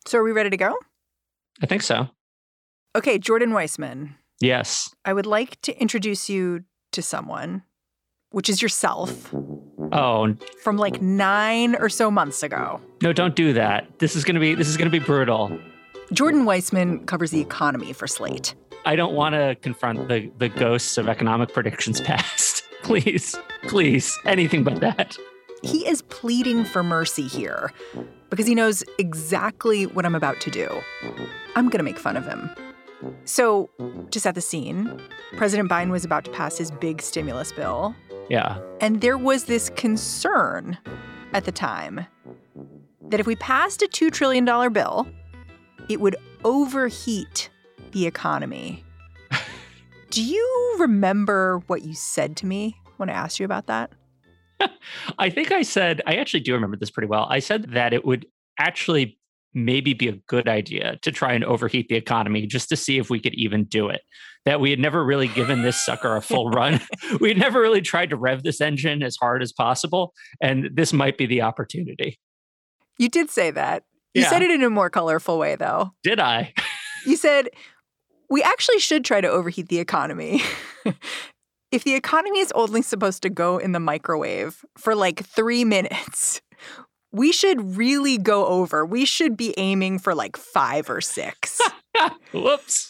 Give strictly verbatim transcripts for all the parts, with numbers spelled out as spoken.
So are we ready to go? I think so. Okay, Jordan Weissmann. Yes. I would like to introduce you to someone, which is yourself. Oh. From like nine or so months ago. No, don't do that. This is going to be this is going to be brutal. Jordan Weissmann covers the economy for Slate. I don't want to confront the, the ghosts of economic predictions past. Please, please, anything but that. He is pleading for mercy here because he knows exactly what I'm about to do. I'm going to make fun of him. So, to set the scene, President Biden was about to pass his big stimulus bill. Yeah. And there was this concern at the time that if we passed a two trillion dollars bill, it would overheat the economy. Do you remember what you said to me when I asked you about that? I think I said, I actually do remember this pretty well. I said that it would actually maybe be a good idea to try and overheat the economy just to see if we could even do it. That we had never really given this sucker a full run. We had never really tried to rev this engine as hard as possible. And this might be the opportunity. You did say that. You Yeah. said it in a more colorful way, though. Did I? You said, we actually should try to overheat the economy. If the economy is only supposed to go in the microwave for like three minutes, we should really go over. We should be aiming for like five or six. Whoops.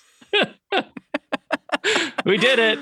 We did it.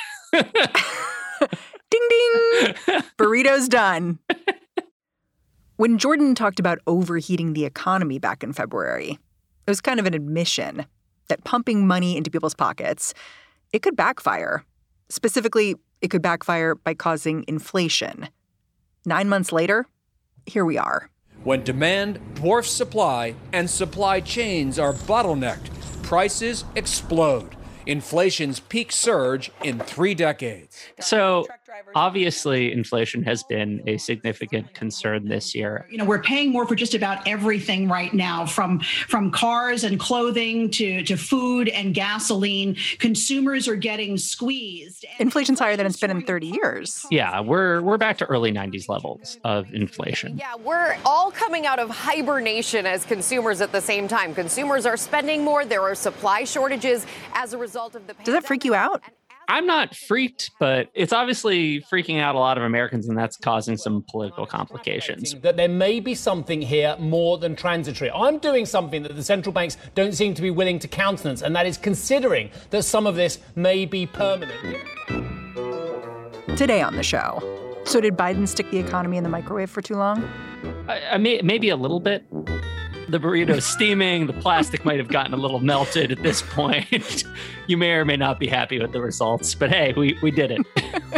Ding, ding. Burrito's done. When Jordan talked about overheating the economy back in February, it was kind of an admission that pumping money into people's pockets, it could backfire. Specifically, it could backfire by causing inflation. Nine months later, here we are. When demand dwarfs supply and supply chains are bottlenecked, prices explode. Inflation's peak surge in three decades. So obviously, inflation has been a significant concern this year. You know, we're paying more for just about everything right now, from from cars and clothing to, to food and gasoline. Consumers are getting squeezed. Inflation's higher than it's been in thirty years. Yeah, we're we're back to early nineties levels of inflation. Yeah, we're all coming out of hibernation as consumers at the same time. Consumers are spending more. There are supply shortages as a result of the pandemic. Does that freak you out? I'm not freaked, but it's obviously freaking out a lot of Americans, and that's causing some political complications. That there may be something here more than transitory. I'm doing something that the central banks don't seem to be willing to countenance, and that is considering that some of this may be permanent. Today on the show. So did Biden stick the economy in the microwave for too long? I, I may, maybe a little bit. The burrito's steaming. The plastic might have gotten a little melted at this point. You may or may not be happy with the results, but hey, we, we did it.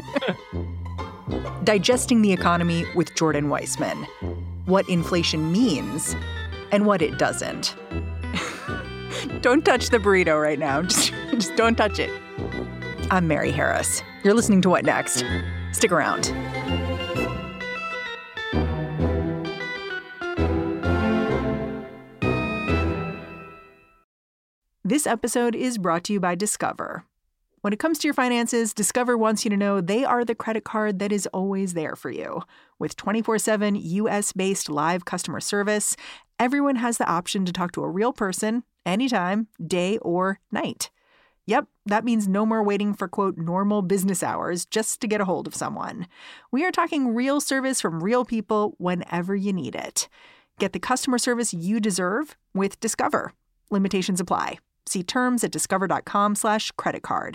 Digesting the economy with Jordan Weissmann. What inflation means and what it doesn't. Don't touch the burrito right now. Just, just don't touch it. I'm Mary Harris. You're listening to What Next? Stick around. This episode is brought to you by Discover. When it comes to your finances, Discover wants you to know they are the credit card that is always there for you. With twenty-four seven U S-based live customer service, everyone has the option to talk to a real person anytime, day or night. Yep, that means no more waiting for, quote, normal business hours just to get a hold of someone. We are talking real service from real people whenever you need it. Get the customer service you deserve with Discover. Limitations apply. See terms at discover.com slash credit card.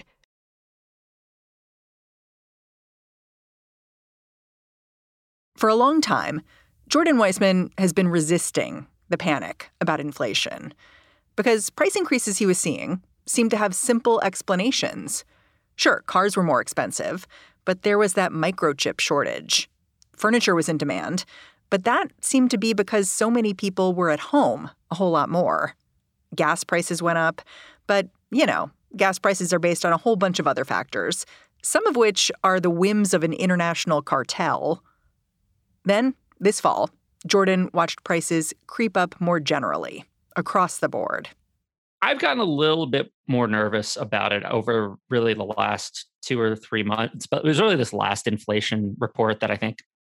For a long time, Jordan Weissmann has been resisting the panic about inflation because price increases he was seeing seemed to have simple explanations. Sure, cars were more expensive, but there was that microchip shortage. Furniture was in demand, but that seemed to be because so many people were at home a whole lot more. Gas prices went up, but, you know, gas prices are based on a whole bunch of other factors, some of which are the whims of an international cartel. Then, this fall, Jordan watched prices creep up more generally, across the board. I've gotten a little bit more nervous about it over really the last two or three months, but it was really this last inflation report that I think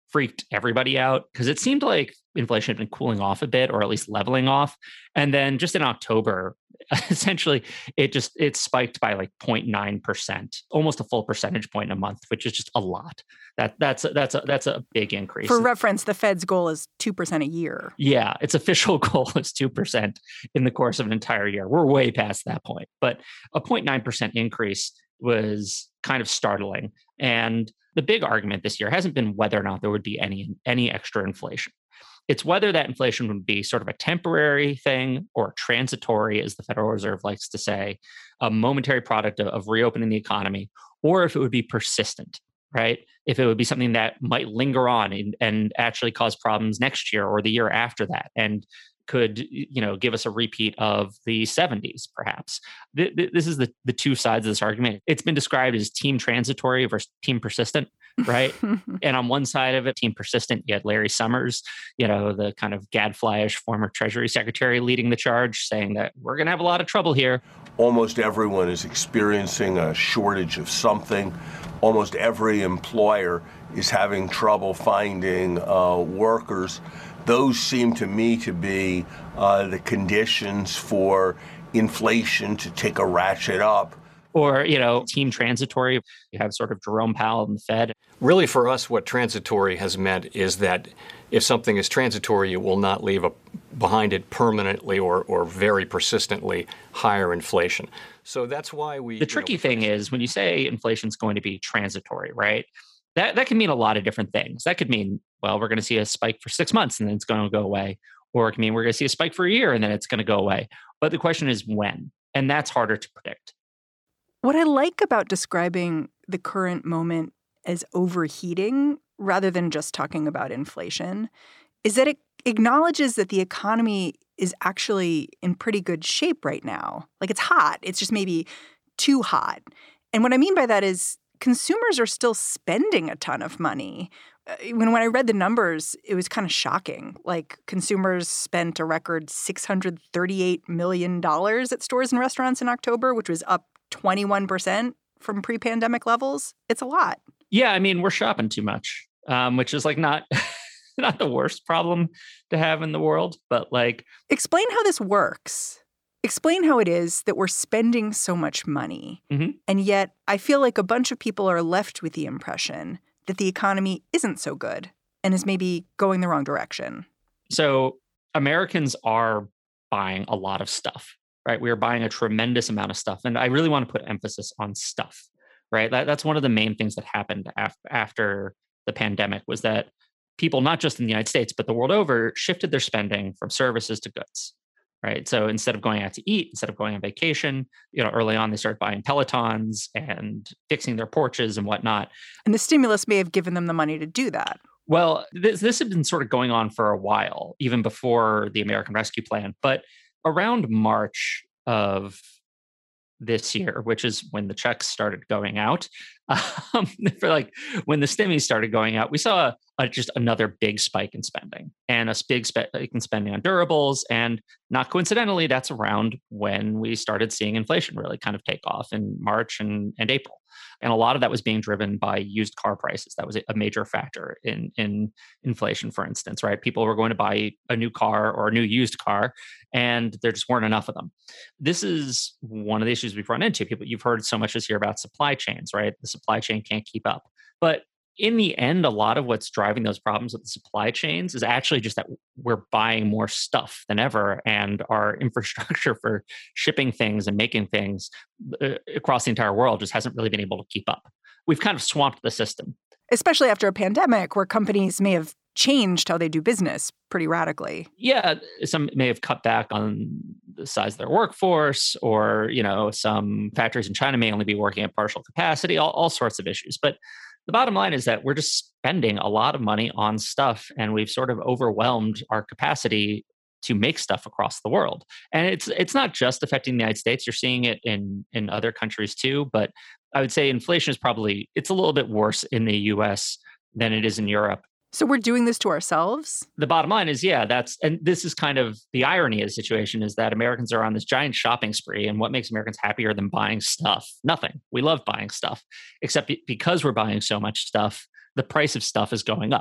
freaked everybody out because it seemed like inflation had been cooling off a bit, or at least leveling off. And then just in October, essentially, it just it spiked by like zero point nine percent, almost a full percentage point in a month, which is just a lot. That that's that's a, that's a big increase. For reference, the Fed's goal is two percent a year. Yeah, its official goal is two percent in the course of an entire year. We're way past that point, but a zero point nine percent increase was kind of startling. And the big argument this year hasn't been whether or not there would be any any extra inflation. It's whether that inflation would be sort of a temporary thing or transitory, as the Federal Reserve likes to say, a momentary product of, of reopening the economy, or if it would be persistent, right? If it would be something that might linger on and, and actually cause problems next year or the year after that, and could, you know, give us a repeat of the seventies, perhaps. Th- th- this is the, the two sides of this argument. It's been described as team transitory versus team persistent, right? And on one side of it, team persistent, you had Larry Summers, you know, the kind of gadflyish former Treasury Secretary leading the charge, saying that we're going to have a lot of trouble here. Almost everyone is experiencing a shortage of something. Almost every employer is having trouble finding uh, workers. Those seem to me to be uh, the conditions for inflation to take a ratchet up. Or, you know, team transitory. You have sort of Jerome Powell and the Fed. Really, for us, what transitory has meant is that if something is transitory, it will not leave a, behind it permanently or, or very persistently higher inflation. So that's why we... The tricky you know, thing is when you say inflation is going to be transitory, right? That that can mean a lot of different things. That could mean, well, we're going to see a spike for six months and then it's going to go away. Or it can mean we're going to see a spike for a year and then it's going to go away. But the question is when, and that's harder to predict. What I like about describing the current moment as overheating rather than just talking about inflation is that it acknowledges that the economy is actually in pretty good shape right now. Like it's hot. It's just maybe too hot. And what I mean by that is consumers are still spending a ton of money. When, when I read the numbers, it was kind of shocking. Like consumers spent a record six hundred thirty-eight million dollars at stores and restaurants in October, which was up twenty-one percent from pre-pandemic levels. It's a lot. Yeah, I mean, we're shopping too much, um, which is like not not the worst problem to have in the world. But like, explain how this works. Explain how it is that we're spending so much money. Mm-hmm. And yet I feel like a bunch of people are left with the impression that the economy isn't so good and is maybe going the wrong direction. So Americans are buying a lot of stuff, right? We are buying a tremendous amount of stuff. And I really want to put emphasis on stuff, right? That, that's one of the main things that happened af- after the pandemic was that people, not just in the United States, but the world over, shifted their spending from services to goods. Right. So instead of going out to eat, instead of going on vacation, you know, early on, they started buying Pelotons and fixing their porches and whatnot. And the stimulus may have given them the money to do that. Well, this, this had been sort of going on for a while, even before the American Rescue Plan. But around March of this year, which is when the checks started going out, um, for like when the stimmy started going out, we saw a, a, just another big spike in spending and a big spike in spending on durables. And not coincidentally, that's around when we started seeing inflation really kind of take off in March and, and April. And a lot of that was being driven by used car prices. That was a major factor in, in inflation, for instance, right? People were going to buy a new car or a new used car, and there just weren't enough of them. This is one of the issues we've run into. People, you've heard so much this year about supply chains, right? The supply chain can't keep up. But in the end, a lot of what's driving those problems with the supply chains is actually just that we're buying more stuff than ever, and our infrastructure for shipping things and making things uh, across the entire world just hasn't really been able to keep up. We've kind of swamped the system. Especially after a pandemic where companies may have changed how they do business pretty radically. Yeah, some may have cut back on the size of their workforce, or, you know, some factories in China may only be working at partial capacity, all, all sorts of issues. But the bottom line is that we're just spending a lot of money on stuff, and we've sort of overwhelmed our capacity to make stuff across the world. And it's it's not just affecting the United States. You're seeing it in, in other countries too. But I would say inflation is probably, it's a little bit worse in the U S than it is in Europe. So we're doing this to ourselves? The bottom line is, yeah, that's, and this is kind of the irony of the situation, is that Americans are on this giant shopping spree. And what makes Americans happier than buying stuff? Nothing. We love buying stuff, except because we're buying so much stuff, the price of stuff is going up.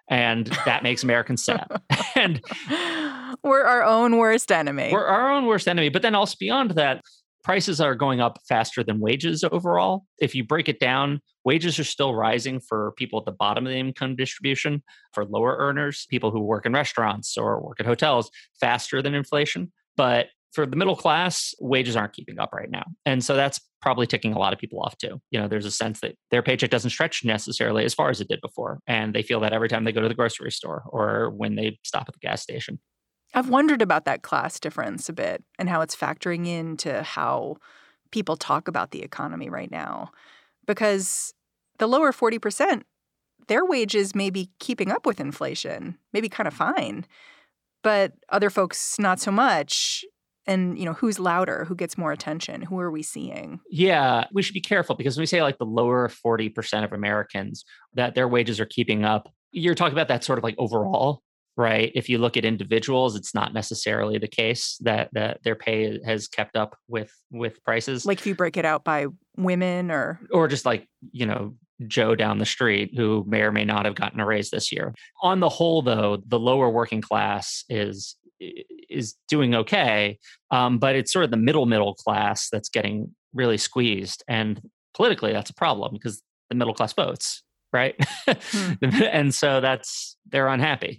And that makes Americans sad. And we're our own worst enemy. We're our own worst enemy. But then also beyond that, prices are going up faster than wages overall. If you break it down, wages are still rising for people at the bottom of the income distribution, for lower earners, people who work in restaurants or work at hotels, faster than inflation. But for the middle class, wages aren't keeping up right now. And so that's probably ticking a lot of people off too. You know, there's a sense that their paycheck doesn't stretch necessarily as far as it did before. And they feel that every time they go to the grocery store or when they stop at the gas station. I've wondered about that class difference a bit and how it's factoring into how people talk about the economy right now. Because the lower forty percent, their wages may be keeping up with inflation, maybe kind of fine. But other folks, not so much. And, you know, who's louder? Who gets more attention? Who are we seeing? Yeah, we should be careful because when we say like the lower forty percent of Americans, that their wages are keeping up, you're talking about that sort of like overall, right? If you look at individuals, it's not necessarily the case that, that their pay has kept up with, with prices. Like if you break it out by women or... Or just like, you know, Joe down the street who may or may not have gotten a raise this year. On the whole, though, the lower working class is is doing okay, um, but it's sort of the middle middle class that's getting really squeezed. And politically, that's a problem because the middle class votes, right? Hmm. And so that's they're unhappy.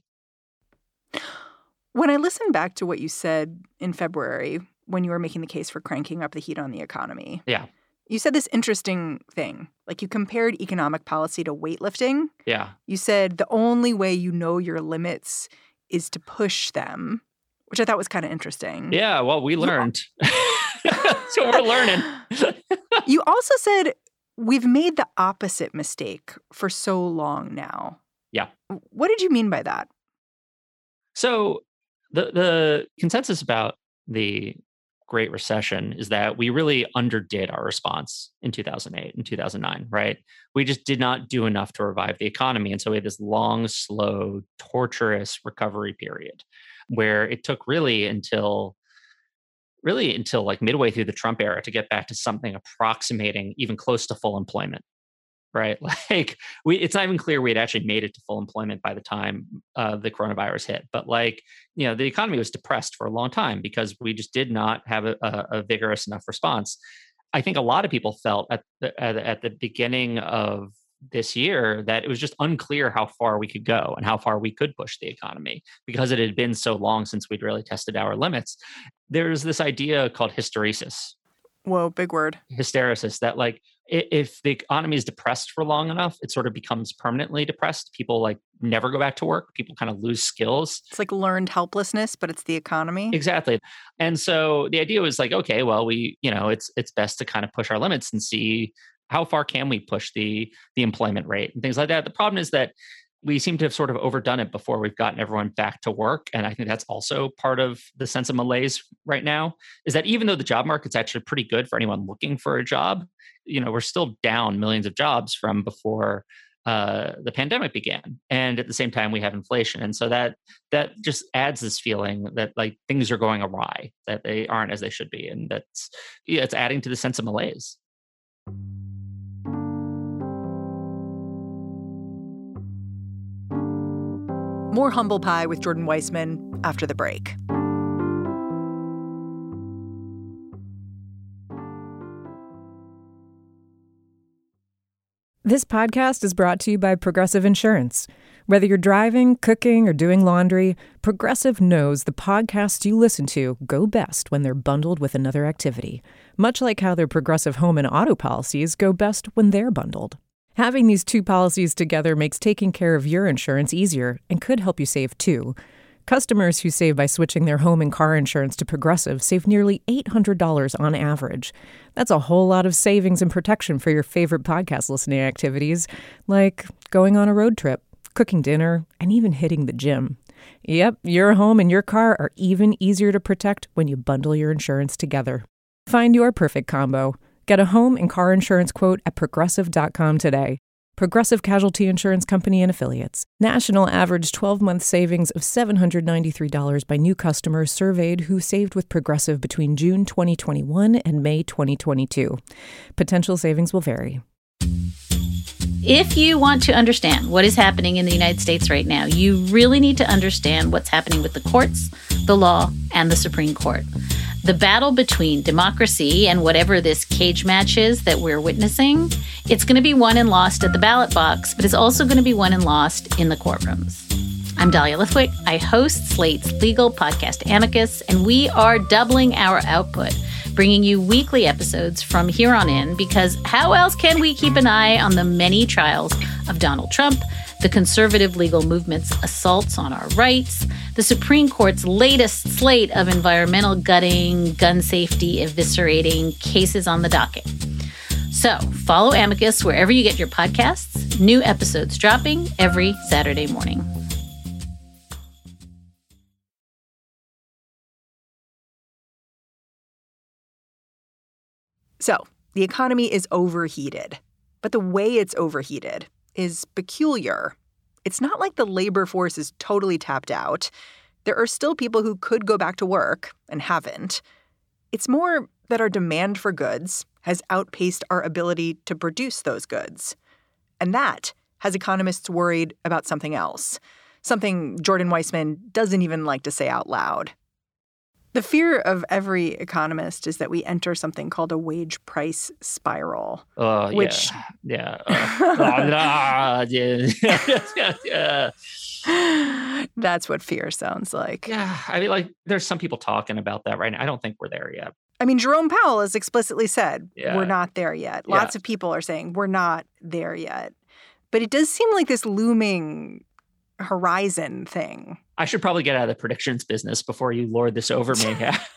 When I listen back to what you said in February when you were making the case for cranking up the heat on the economy, yeah, you said this interesting thing. Like you compared economic policy to weightlifting. Yeah. You said the only way you know your limits is to push them, which I thought was kind of interesting. Yeah, well, we learned. So we're learning. You also said we've made the opposite mistake for so long now. Yeah. What did you mean by that? So the the consensus about the Great Recession is that we really underdid our response in two thousand eight and two thousand nine, right? We just did not do enough to revive the economy. And so we had this long, slow, torturous recovery period where it took really until really until like midway through the Trump era to get back to something approximating even close to full employment, right? Like we, it's not even clear we had actually made it to full employment by the time uh, the coronavirus hit. But like, you know, the economy was depressed for a long time because we just did not have a, a, a vigorous enough response. I think a lot of people felt at the, at, at the beginning of this year that it was just unclear how far we could go and how far we could push the economy because it had been so long since we'd really tested our limits. There's this idea called hysteresis. Whoa, big word. Hysteresis, that like if the economy is depressed for long enough, it sort of becomes permanently depressed. People like never go back to work. People kind of lose skills. It's like learned helplessness, but it's the economy. Exactly. And so the idea was like, okay, well, we, you know, it's it's best to kind of push our limits and see how far can we push the the employment rate and things like that. The problem is that we seem to have sort of overdone it before we've gotten everyone back to work. And I think that's also part of the sense of malaise right now, is that even though the job market's actually pretty good for anyone looking for a job, you know, we're still down millions of jobs from before uh, the pandemic began. And at the same time, we have inflation. And so that that just adds this feeling that like things are going awry, that they aren't as they should be. And that's, yeah, it's adding to the sense of malaise. More Humble Pie with Jordan Weissmann after the break. This podcast is brought to you by Progressive Insurance. Whether you're driving, cooking, or doing laundry, Progressive knows the podcasts you listen to go best when they're bundled with another activity, much like how their Progressive home and auto policies go best when they're bundled. Having these two policies together makes taking care of your insurance easier and could help you save too. Customers who save by switching their home and car insurance to Progressive save nearly eight hundred dollars on average. That's a whole lot of savings and protection for your favorite podcast listening activities, like going on a road trip, cooking dinner, and even hitting the gym. Yep, your home and your car are even easier to protect when you bundle your insurance together. Find your perfect combo. Get a home and car insurance quote at progressive dot com today. Progressive Casualty Insurance Company and Affiliates. National average twelve-month savings of seven hundred ninety-three dollars by new customers surveyed who saved with Progressive between June twenty twenty-one and May twenty twenty-two. Potential savings will vary. If you want to understand what is happening in the United States right now, you really need to understand what's happening with the courts, the law, and the Supreme Court. The battle between democracy and whatever this cage match is that we're witnessing, it's going to be won and lost at the ballot box, but it's also going to be won and lost in the courtrooms. I'm Dahlia Lithwick. I host Slate's legal podcast Amicus, and we are doubling our output, bringing you weekly episodes from here on in, because how else can we keep an eye on the many trials of Donald Trump, the conservative legal movement's assaults on our rights, the Supreme Court's latest slate of environmental gutting, gun safety eviscerating cases on the docket. So follow Amicus wherever you get your podcasts. New episodes dropping every Saturday morning. So, the economy is overheated, but the way it's overheated is peculiar. It's not like the labor force is totally tapped out. There are still people who could go back to work and haven't. It's more that our demand for goods has outpaced our ability to produce those goods. And that has economists worried about something else, something Jordan Weissmann doesn't even like to say out loud. The fear of every economist is that we enter something called a wage price spiral. Uh, which... Yeah. yeah. Uh, yeah. yeah. That's what fear sounds like. Yeah. I mean, like, there's some people talking about that right now. I don't think we're there yet. I mean, Jerome Powell has explicitly said, yeah. we're not there yet. Lots yeah. of people are saying we're not there yet. But it does seem like this looming horizon thing. I should probably get out of the predictions business before you lord this over me.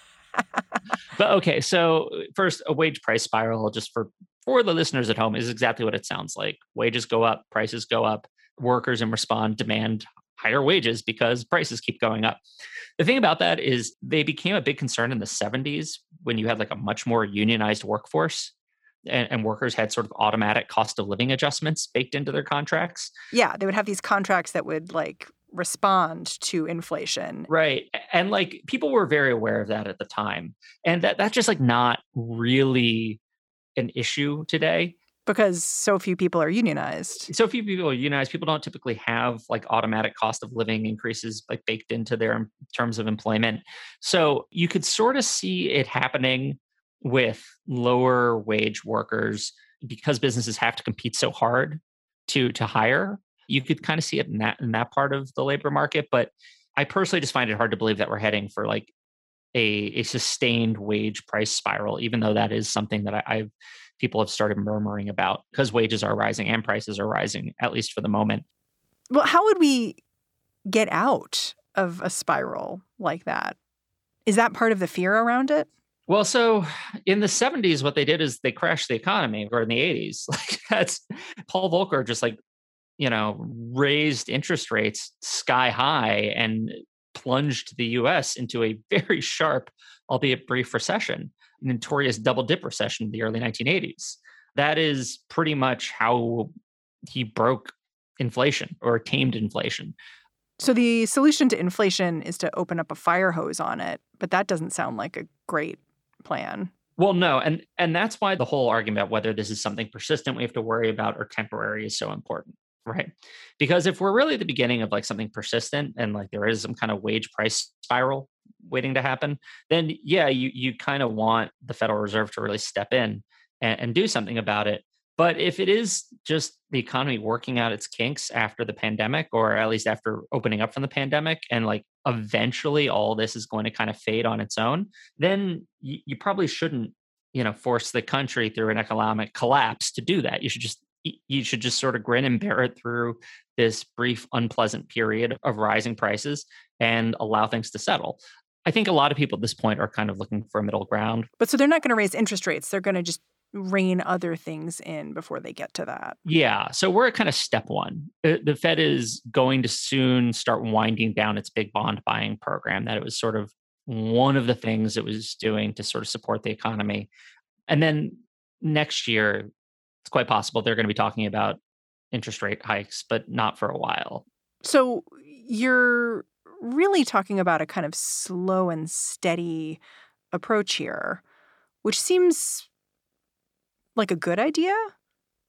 But okay, so first, a wage price spiral, just for, for the listeners at home, is exactly what it sounds like. Wages go up, prices go up, workers in response demand higher wages because prices keep going up. The thing about that is they became a big concern in the seventies when you had like a much more unionized workforce. And, and workers had sort of automatic cost of living adjustments baked into their contracts. Yeah, they would have these contracts that would like respond to inflation. Right. And like people were very aware of that at the time. And that that's just like not really an issue today. Because so few people are unionized. So few people are unionized. People don't typically have like automatic cost of living increases like baked into their terms of employment. So you could sort of see it happening with lower wage workers because businesses have to compete so hard to to hire. You could kind of see it in that in that part of the labor market. But I personally just find it hard to believe that we're heading for like a, a sustained wage price spiral, even though that is something that I, I've people have started murmuring about because wages are rising and prices are rising, at least for the moment. Well, how would we get out of a spiral like that? Is that part of the fear around it? Well, so in the seventies, what they did is they crashed the economy, or in the eighties. Like that's Paul Volcker just like, you know, raised interest rates sky high and plunged the U S into a very sharp, albeit brief recession, notorious double dip recession in the early nineteen eighties. That is pretty much how he broke inflation or tamed inflation. So the solution to inflation is to open up a fire hose on it, but that doesn't sound like a great plan. Well, no. And and that's why the whole argument about whether this is something persistent we have to worry about or temporary is so important, right? Because if we're really at the beginning of like something persistent and like there is some kind of wage price spiral waiting to happen, then yeah, you you kind of want the Federal Reserve to really step in and, and do something about it. But if it is just the economy working out its kinks after the pandemic, or at least after opening up from the pandemic, and like eventually all this is going to kind of fade on its own, then you, you probably shouldn't, you know, force the country through an economic collapse to do that. You should just you should just sort of grin and bear it through this brief, unpleasant period of rising prices and allow things to settle. I think a lot of people at this point are kind of looking for a middle ground. But so they're not going to raise interest rates. They're going to just rein other things in before they get to that. Yeah. So we're at kind of step one. The, the Fed is going to soon start winding down its big bond buying program that it was sort of one of the things it was doing to sort of support the economy. And then next year, it's quite possible they're going to be talking about interest rate hikes, but not for a while. So you're really talking about a kind of slow and steady approach here, which seems like a good idea.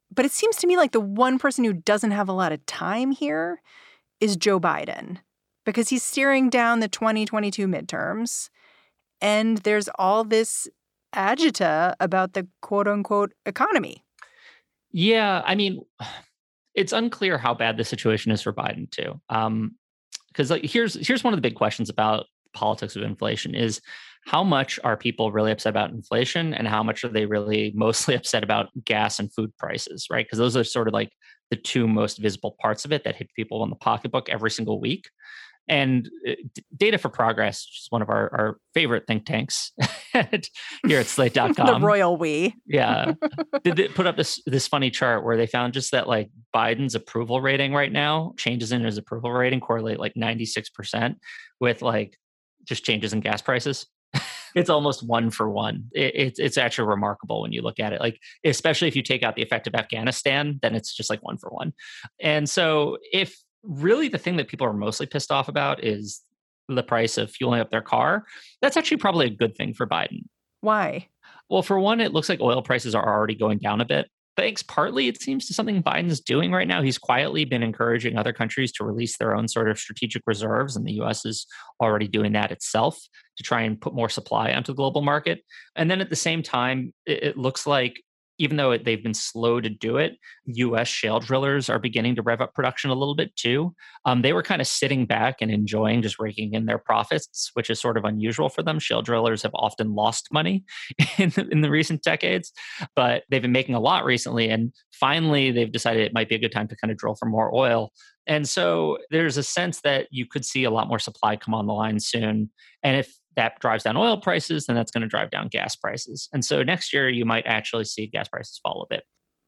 But it seems to me like the one person who doesn't have a lot of time here is Joe Biden, because he's steering down the twenty twenty-two midterms. And there's all this agita about the quote unquote economy. Yeah, I mean, it's unclear how bad the situation is for Biden, too. Um, because like here's here's one of the big questions about politics of inflation is how much are people really upset about inflation and how much are they really mostly upset about gas and food prices, right? Because those are sort of like the two most visible parts of it that hit people in the pocketbook every single week. And Data for Progress, which is one of our, our favorite think tanks here at slate dot com. The royal we. Yeah. Did they put up this this funny chart where they found just that like Biden's approval rating right now, changes in his approval rating correlate like ninety-six percent with like just changes in gas prices. It's almost one for one. It, it's it's actually remarkable when you look at it. Like, especially if you take out the effect of Afghanistan, then it's just like one for one. And so if really the thing that people are mostly pissed off about is the price of fueling up their car, that's actually probably a good thing for Biden. Why? Well, for one, it looks like oil prices are already going down a bit. Thanks partly, it seems, to something Biden's doing right now. He's quietly been encouraging other countries to release their own sort of strategic reserves, and the U S is already doing that itself to try and put more supply onto the global market. And then at the same time, it, it looks like even though it, they've been slow to do it, U S shale drillers are beginning to rev up production a little bit too. Um, they were kind of sitting back and enjoying just raking in their profits, which is sort of unusual for them. Shale drillers have often lost money in the, in the recent decades, but they've been making a lot recently. And finally, they've decided it might be a good time to kind of drill for more oil. And so there's a sense that you could see a lot more supply come on the line soon. And if that drives down oil prices, then that's going to drive down gas prices. And so next year, you might actually see gas prices fall a bit.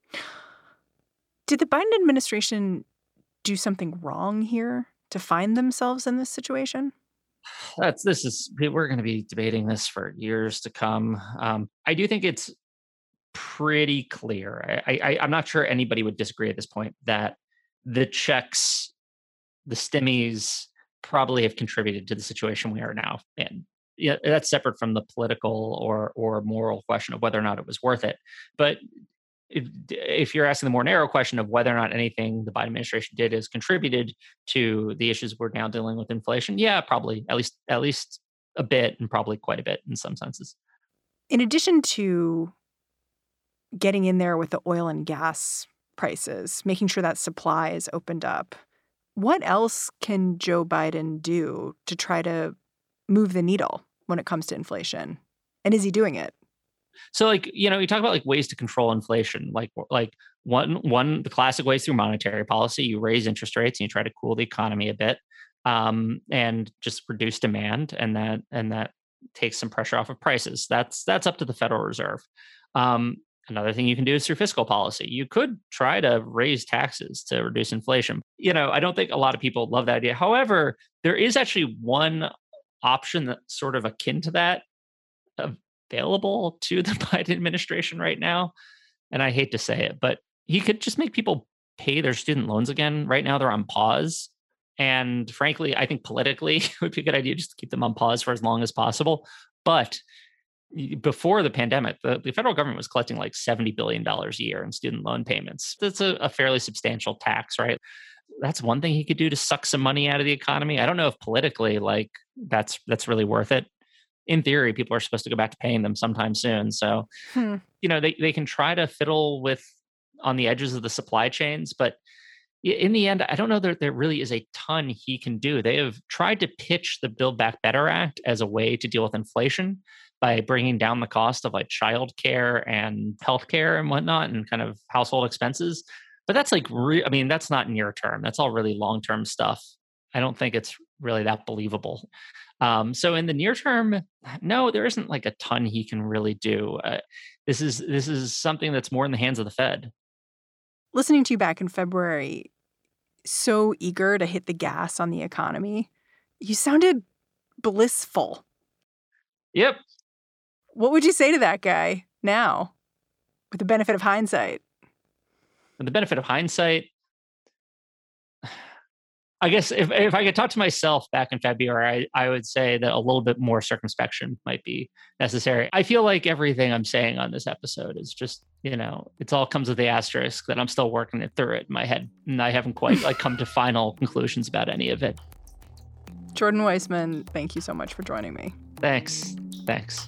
Did the Biden administration do something wrong here to find themselves in this situation? That's this is we're going to be debating this for years to come. Um, I do think it's pretty clear. I, I, I'm not sure anybody would disagree at this point that the checks, the stimmies, probably have contributed to the situation we are now in. Yeah, that's separate from the political or or moral question of whether or not it was worth it. But if, if you're asking the more narrow question of whether or not anything the Biden administration did has contributed to the issues we're now dealing with inflation, yeah, probably at least at least a bit, and probably quite a bit in some senses. In addition to getting in there with the oil and gas prices, making sure that supply is opened up, what else can Joe Biden do to try to move the needle when it comes to inflation? And is he doing it? So, like, you know, you talk about like ways to control inflation, like like one one the classic ways through monetary policy. You raise interest rates and you try to cool the economy a bit, um, and just reduce demand, and that and that takes some pressure off of prices. That's that's up to the Federal Reserve. Um, Another thing you can do is through fiscal policy. You could try to raise taxes to reduce inflation. You know, I don't think a lot of people love that idea. However, there is actually one option that's sort of akin to that available to the Biden administration right now. And I hate to say it, but he could just make people pay their student loans again. Right now, they're on pause. And frankly, I think politically, it would be a good idea just to keep them on pause for as long as possible. But before the pandemic, the, the federal government was collecting like seventy billion dollars a year in student loan payments. That's a, a fairly substantial tax, right? That's one thing he could do to suck some money out of the economy. I don't know if politically, like, that's that's really worth it. In theory, people are supposed to go back to paying them sometime soon. So, hmm. you know, they, they can try to fiddle with on the edges of the supply chains. But in the end, I don't know that there really is a ton he can do. They have tried to pitch the Build Back Better Act as a way to deal with inflation by bringing down the cost of like childcare and healthcare and whatnot and kind of household expenses. But that's like, re- I mean, that's not near term. That's all really long-term stuff. I don't think it's really that believable. Um, so in the near term, no, there isn't like a ton he can really do. Uh, this is this is something that's more in the hands of the Fed. Listening to you back in February, so eager to hit the gas on the economy, you sounded blissful. Yep. What would you say to that guy now, with the benefit of hindsight? With the benefit of hindsight, I guess if, if I could talk to myself back in February, I, I would say that a little bit more circumspection might be necessary. I feel like everything I'm saying on this episode is just, you know, it all comes with the asterisk that I'm still working it through it in my head. And I haven't quite like come to final conclusions about any of it. Jordan Weissmann, thank you so much for joining me. Thanks. Thanks.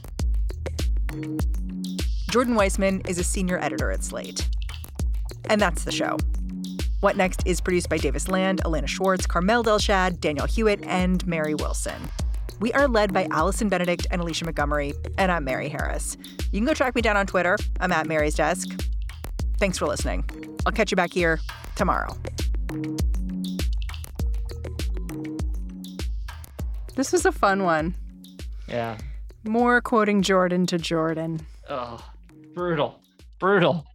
Jordan Weissmann is a senior editor at Slate. And that's the show. What Next is produced by Davis Land, Elena Schwartz, Carmel Delshad, Daniel Hewitt, and Mary Wilson. We are led by Allison Benedict and Alicia Montgomery, and I'm Mary Harris. You can go track me down on Twitter. I'm at Mary's Desk. Thanks for listening. I'll catch you back here tomorrow. This was a fun one. Yeah. More quoting Jordan to Jordan. Oh, brutal. Brutal.